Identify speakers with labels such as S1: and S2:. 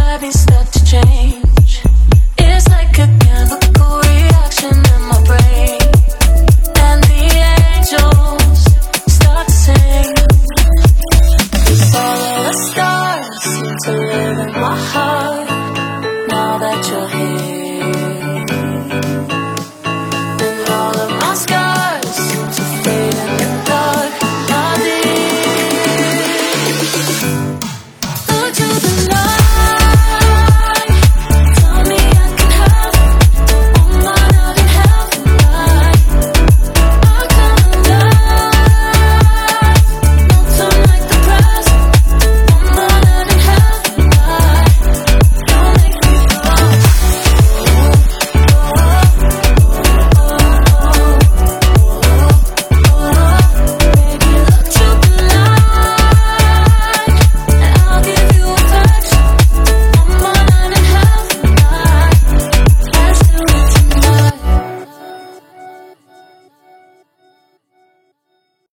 S1: vibe start to change. It's like a chemical reaction in my brain, and the angels start to sing. All of the stars seem to live in my heart now that you're here.